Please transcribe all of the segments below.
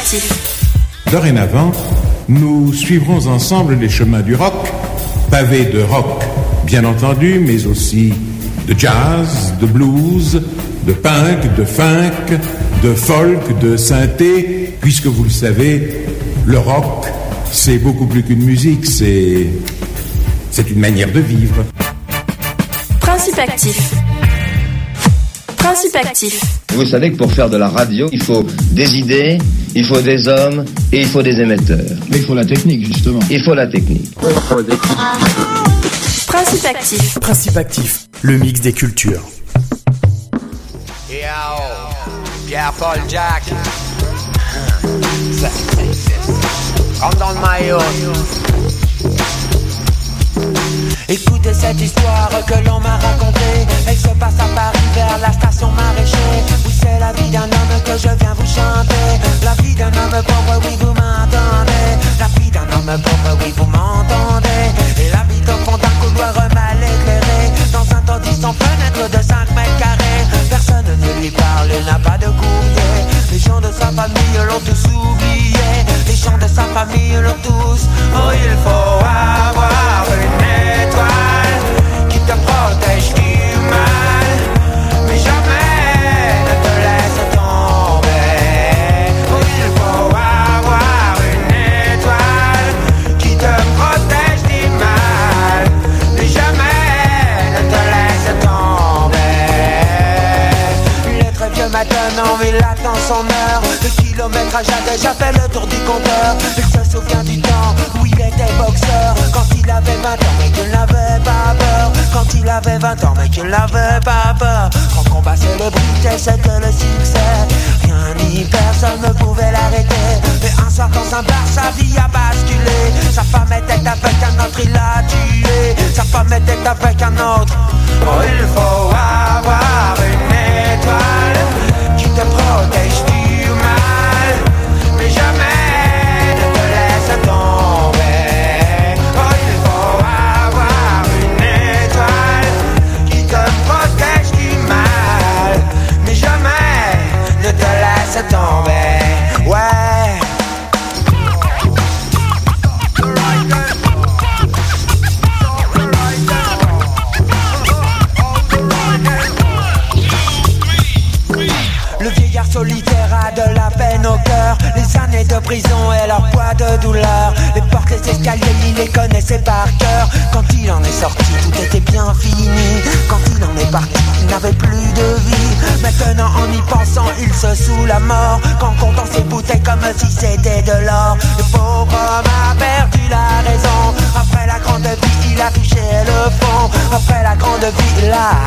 Principactif. Dorénavant, nous suivrons ensemble les chemins du rock, pavés de rock, bien entendu, mais aussi de jazz, de blues, de punk, de funk, de folk, de synthé, puisque vous le savez, le rock, c'est beaucoup plus qu'une musique, c'est une manière de vivre. Principactif. Principactif. Vous savez que pour faire de la radio, il faut des idées, il faut des hommes et il faut des émetteurs. Mais il faut la technique, justement. Il faut la technique. Principactif. Principactif, le mix des cultures. Yo, Pierre-Paul Jack. Rentre dans le maillot. Écoutez cette histoire que l'on m'a racontée. Elle se passe à Paris vers la station Maraîcher. Oui, c'est la vie d'un homme que je viens vous chanter. La vie d'un homme pauvre, oui, vous m'entendez. La vie d'un homme pauvre, oui, vous m'entendez. Il habite au fond d'un couloir mal éclairé, dans un taudis sans fenêtre de 5 mètres carrés. Personne ne lui parle, il n'a pas de courrier. Les gens de sa famille l'ont tous oublié. Les gens de sa famille l'ont tous. Oh, il faut avoir une étoile qui te protège du mal, mais jamais ne te laisse tomber. Oh, il faut avoir une étoile qui te protège du mal, mais jamais ne te laisse tomber. Il est très vieux maintenant, mais il attend son heure. Le kilométrage a déjà fait le tour du compteur. Il se souvient du temps où il était boxeur, quand il avait 20 ans mais qu'il n'avait pas peur. Quand il avait 20 ans mais qu'il n'avait pas peur. Quand combat célébrité c'était le succès, rien ni personne ne pouvait l'arrêter. Mais un soir dans un bar sa vie a basculé. Sa femme était avec un autre, il l'a tué. Sa femme était avec un autre. Oh, il faut avoir une étoile qui te protège du mal, mais jamais ne te laisse tomber. Oh, il faut avoir une étoile qui te protège du mal, mais jamais ne te laisse tomber. Ouais. Le vieillard solitaire a de la peine au cœur. Les années de prison et leur poids de douleur. Les portes, les escaliers, il les connaissait par cœur. Quand il en est sorti, tout était bien fini. Quand il en est parti, il n'avait plus de vie. Maintenant en y pensant, il se saoule la mort. Qu'en comptant ses bouteilles comme si c'était de l'or. Le pauvre homme a perdu la raison. Après la grande vie, il a touché le fond. Après la grande vie, il a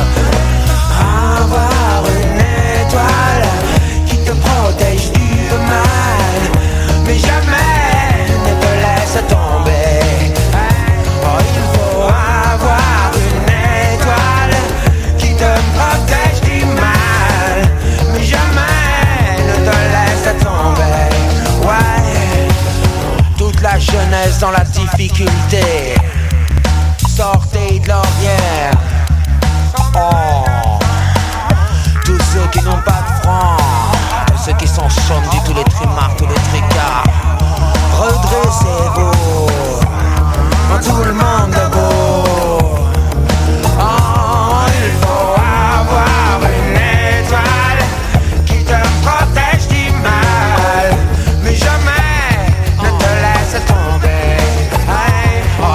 avoir une étoile qui te protège du mal, mais jamais ne te laisse tomber. Oh, il faut avoir une étoile qui te protège du mal, mais jamais ne te laisse tomber. Ouais, toute la jeunesse dans la difficulté, sortez de l'ornière. Oh, tous ceux qui n'ont pas de francs, tous ceux qui sont chômes du tous les trimards, tous les tricards, redressez-vous, tout le monde est beau. Oh, il faut avoir une étoile qui te protège du mal, mais jamais ne te laisse tomber. Oh,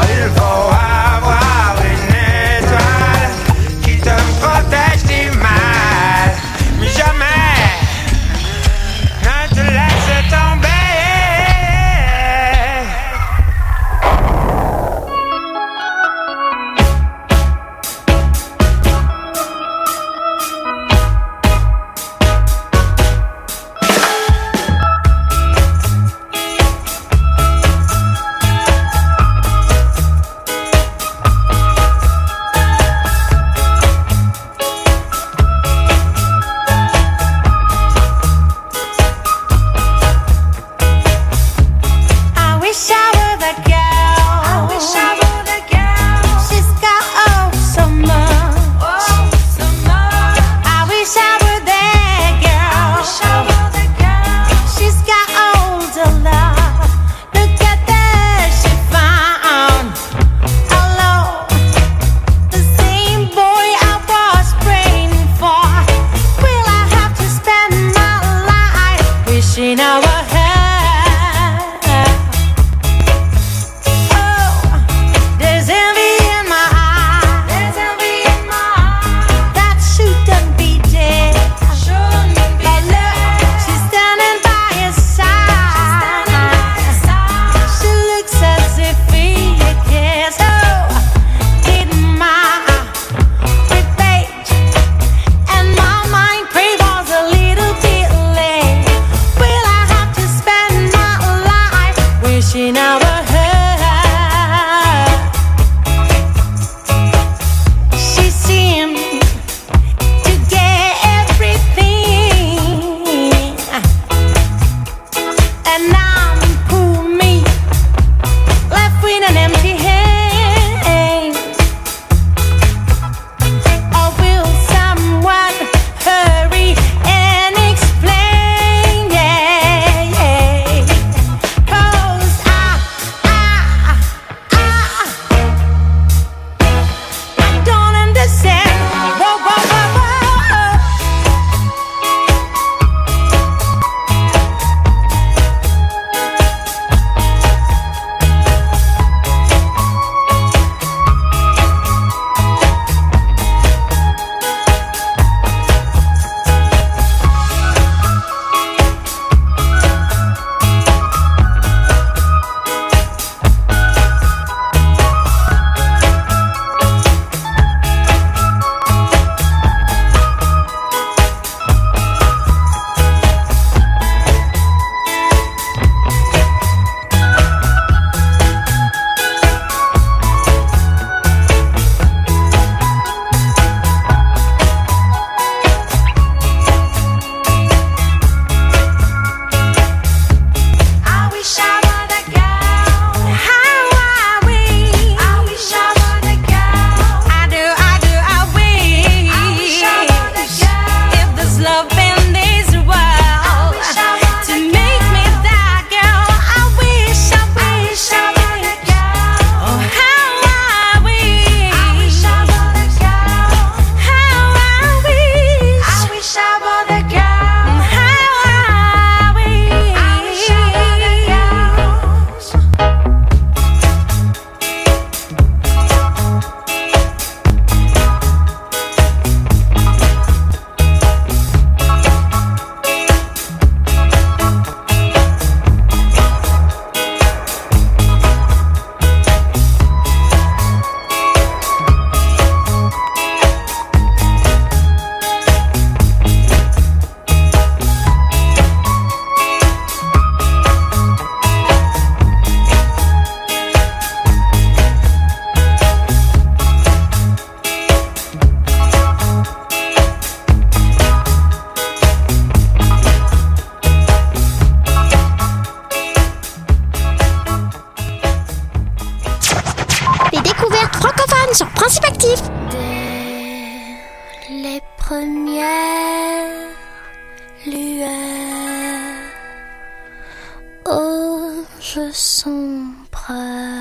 Oh, je sombre.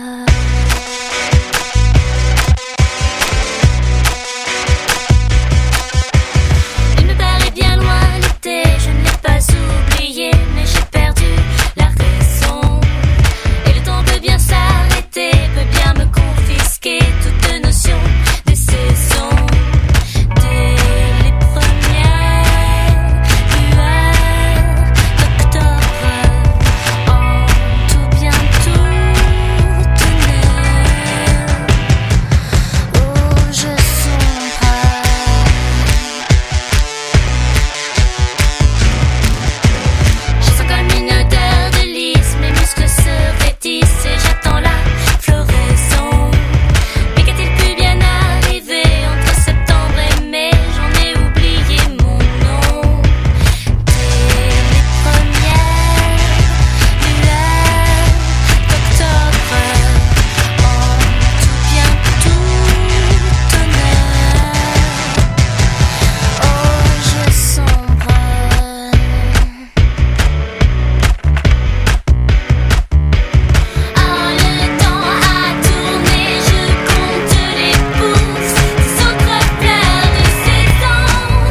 Il me paraît bien loin l'été, je ne l'ai pas oublié, mais j'ai perdu la raison. Et le temps peut bien s'arrêter, peut bien me confisquer toute notion des saisons. Dès les premières lueurs d'octobre, en tout bien tout tenait. Oh, je sombre. Je sens comme une odeur de lys, mes muscles se vêtissent et j'attends la floraison. Mais qu'a-t-il pu bien arriver entre septembre et mai? J'en ai oublié mon nom. Dès les premières lueurs d'octobre, en tout bien tout honneur. Oh, je sombre. Ah, le temps a tourné, je compte les pouces, des autres fleurs de saison.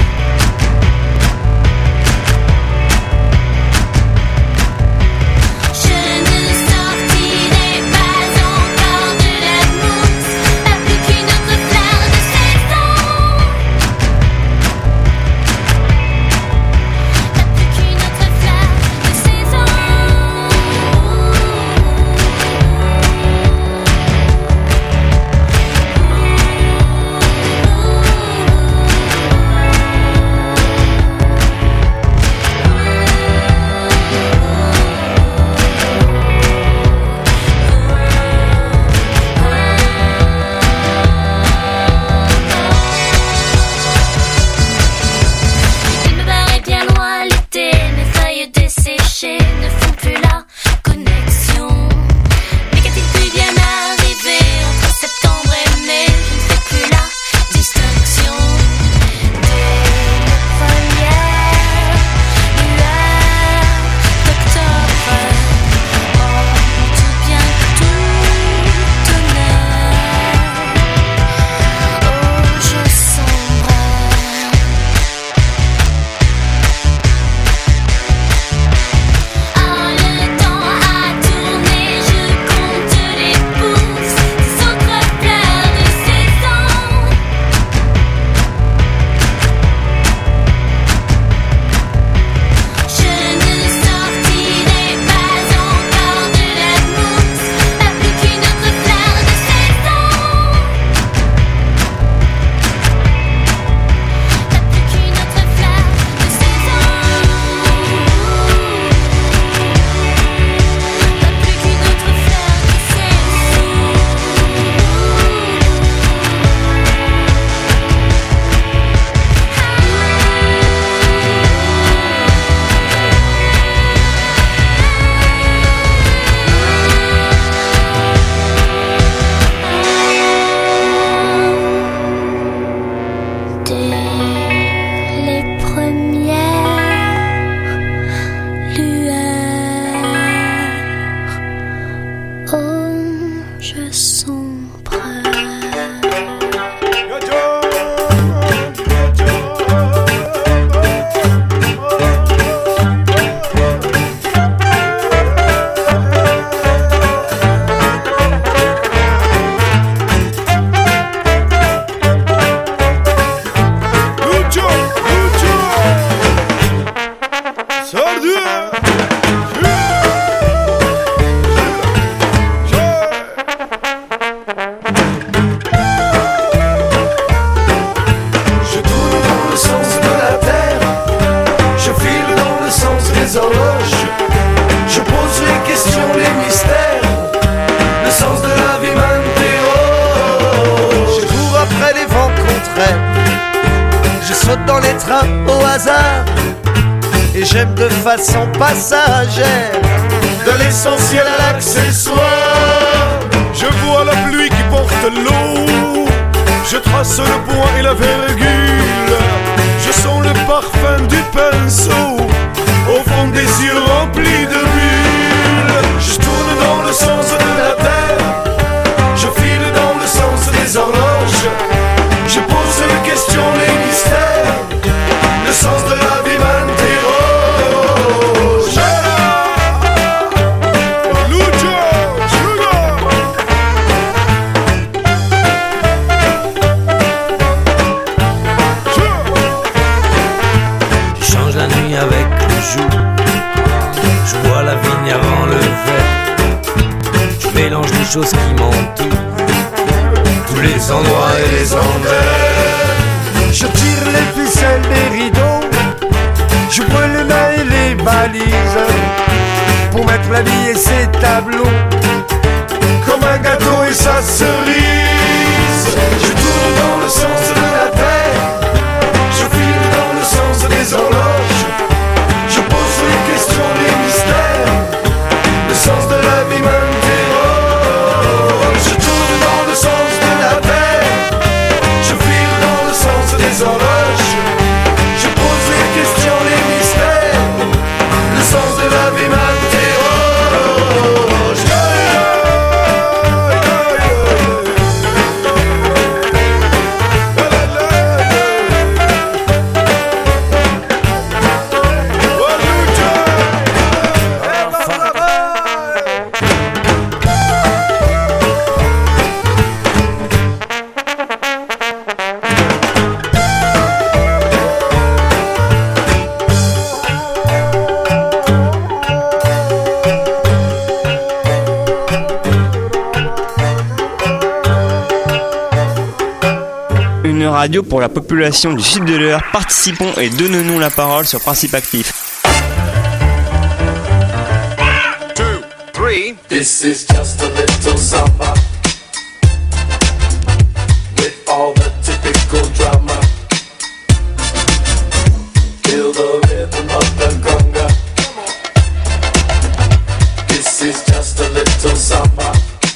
Je ne sortirai pas encore de la mousse, pas plus qu'une autre fleur de saison. Pas plus qu'une autre fleur de saison. Il me paraît bien loin l'été, mes feuilles desséchées ne font plus la connexion. Mais qu'a-t-il pu bien arriver entre septembre et mai? Je ne fais plus la distinction. Dès les premières lueurs d'octobre, en tout bien tout honneur. Oh, je sombre. Ah, le temps a tourné, je compte les pouces, des autres fleurs de saison. Je ne sortirai pas encore de la mousse, pas plus qu'une autre fleur de saison. Pas plus qu'une autre fleur de saison. Pas plus qu'une autre fleur de saison. Dès les premières lueurs, oh, je sombre. Je tourne dans le sens de la terre, je file dans le sens des horloges, je pose les questions, les mystères, le sens de la vie m'interroge. Je cours après les vents contraires, je saute dans les trains au hasard, et j'aime de façon passagère, de l'essentiel à l'accessoire. Je vois la pluie qui porte l'eau, je trace le point et la virgule, je Je sens le parfum du pinceau au fond des yeux remplis de bulles. Je tourne dans le sens de la terre, je file dans le sens des horloges. Je pose les questions, les mystères, le sens de la vie m'interroge. Je change la nuit avec le jour, je bois la vigne avant le verre, je mélange les choses qui m'entourent, tous les endroits et les envers. Je tire les ficelles des rideaux, je brûle les mains et les valises, pour mettre la vie et ses tableaux comme un gâteau et sa cerise. Je tourne dans le sens de la terre, je file dans le sens des horloges. Je pose les questions, les mystères, le sens de la vie m'interroge. Je tourne dans le sens de la terre, je file dans le sens des horloges. Je pose les questions, les mystères, le sens de la vie m'interroge. Une radio pour la population du sud de l'Eure. Participons et donnons-nous la parole sur Principe Actif. 2, 3. This is just a little samba with all the typical drama. Feel the rhythm of the conga. This is just a little samba.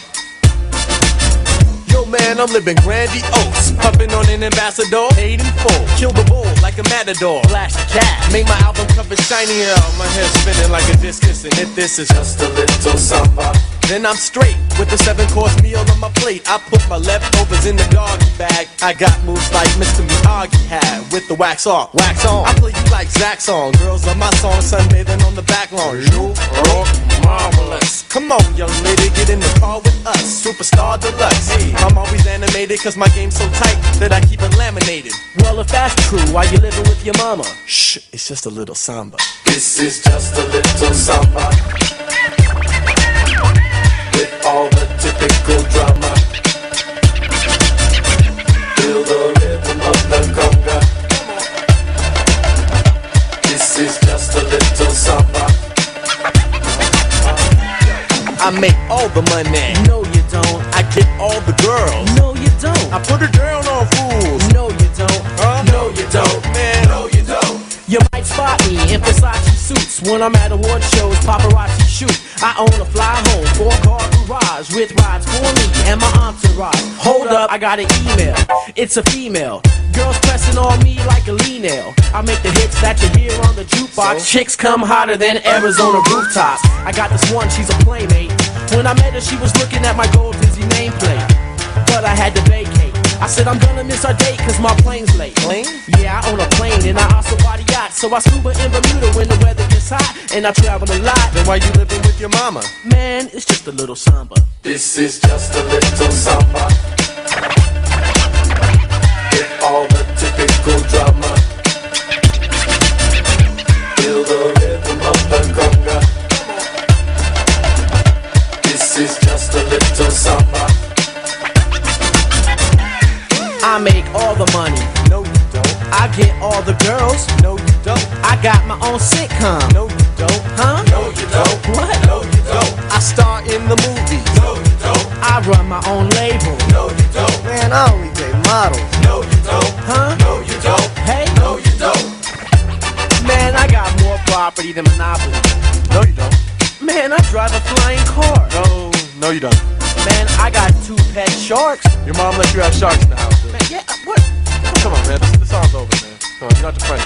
Man, I'm living grandiose, pumping on an ambassador, paid in full, kill the bull like a matador, flash the cat, make my album cover shinier, my head spinning like a discus, and if this is just a little samba, then I'm straight with the 7-course meal on my plate. I put my leftovers in the doggy bag. I got moves like Mr. Miyagi had with the wax off, wax on. I play you like Zach's song. Girls love my song, sunbathing on the back lawn. You are marvelous. Come on, young lady, get in the car with us. Superstar deluxe. I'm always animated cause my game's so tight that I keep it laminated. Well, if that's true, why you living with your mama? Shh, it's just a little samba. This is just a little samba with all the typical drama. Feel the rhythm of the conga. This is just a little samba. I make all the money. No, you don't. I get all the girls. No, you don't. I put her down on fools. No, you don't. No, you don't. Man, no, you don't. You might spot me in Versace suits when I'm at award shows, paparazzi shoot. I own a fly home, 4-car garage with rides for me and my entourage. Hold up, I got an email. It's a female. Girls pressing on me like a nail. I make the hits that you hear on the jukebox. So? Chicks come hotter than Arizona rooftops. I got this one, she's a playmate. When I met her, she was looking at my gold Disney nameplate. But I had to vacate. I said I'm gonna miss our date cause my plane's late. Plane? Yeah, I own a plane and I also buy a yacht. So I scuba in Bermuda when the weather gets hot and I travel a lot. Then why you living with your mama? Man, it's just a little samba. This is just a little samba with all the typical drama. Feel the rhythm of the conga. This is just a little samba. I make all the money. No, you don't. I get all the girls. No, you don't. I got my own sitcom. No, you don't. Huh? No, you don't. What? No, you don't. I star in the movies. No, you don't. I run my own label. No, you don't. Man, I only date models. No, you don't. Huh? No, you don't. Hey? No, you don't. Man, I got more property than Monopoly. No, you don't. Man, I drive a flying car. No, you don't. Man, I got 2 pet sharks. Your mom lets you have sharks in the house. Man, yeah, what? Come on, man. The song's over, man. Come on, get out the front.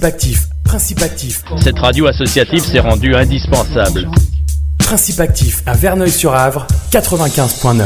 Principe actif, principe actif. Cette radio associative s'est rendue indispensable. Principe actif à Verneuil-sur-Avre, 95.9.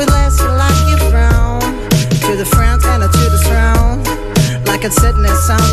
Sitting there sound